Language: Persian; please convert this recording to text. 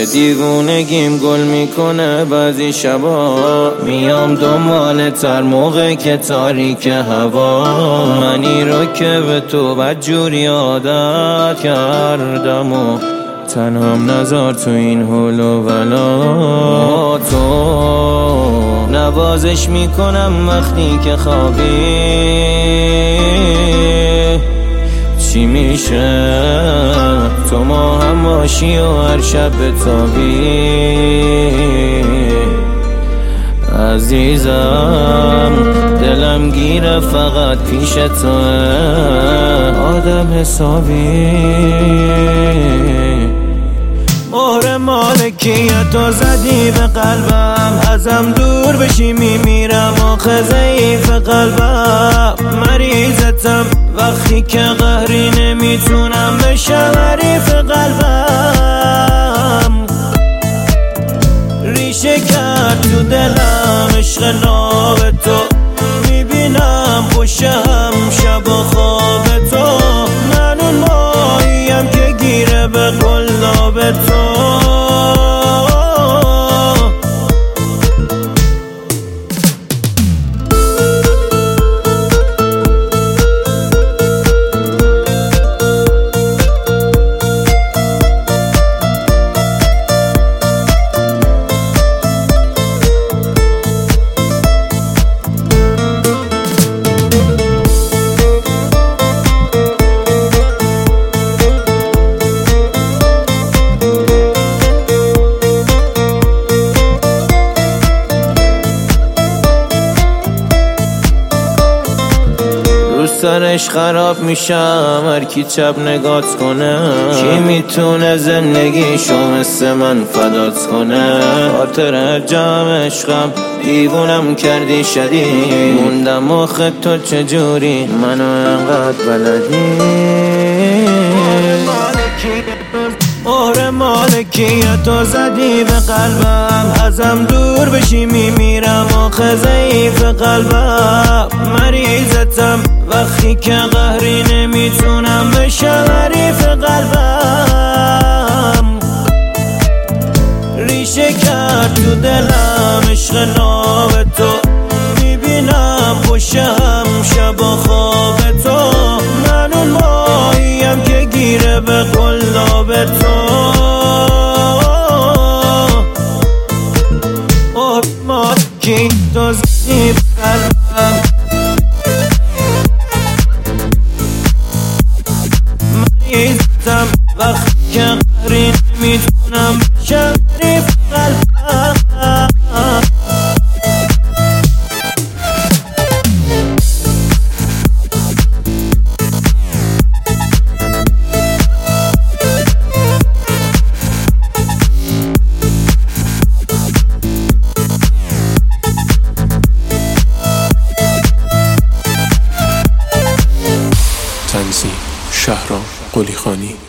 دیوونگیم گل میکنه بعضی شبا، میام دنبال تر موقع که تاریک هوا. منی رو که به تو بدجوری عادت کردم و تنهام نذار تو این حول و ولا. تو نوازش میکنم وقتی که خوابی، چی میشه تو ما هم باشی و هر شب بتابی. عزیزم دلم گیره فقط پیش توه، آدم حسابی. مهر مالکیت تو زدی به قلبم، ازم دور بشی میمیرم آخه ضعیف قلبم. مریضتم وقتی که قهری نمیتونم بشم حریف قلبم. ریشه کرد تو دلم عشق ناب تو، میبینم خوشم شب و خواب تو. من اون ماهیم که گیره به قلاب تو. سرش خراب میشم هر کی چپ نگات کنه. کی میتونه زندگیشو مثل من فدات کنه؟ خاطر جمع عشقم دیوونم کردی شدید، موندم آخه تو چجوری منو انقدر بلدی. مهر مالکیت تو زدی به قلبم، ازم دور بشی میمیرم آخه ضعیف قلبم. مریضتم وقتی که قهری نمیتونم بشم حریف قلبم. ریشه کرد تو دلم عشق ناب تو، میبینم خوشم شب و خواب تو. من اون ماهیم که گیره به قلاب تو. مالکی تو زدی به قلبم، مریضتم وقتی که قهری نمیتونم بشم حریف قلبم. تنظیم شهرام قلیخانی.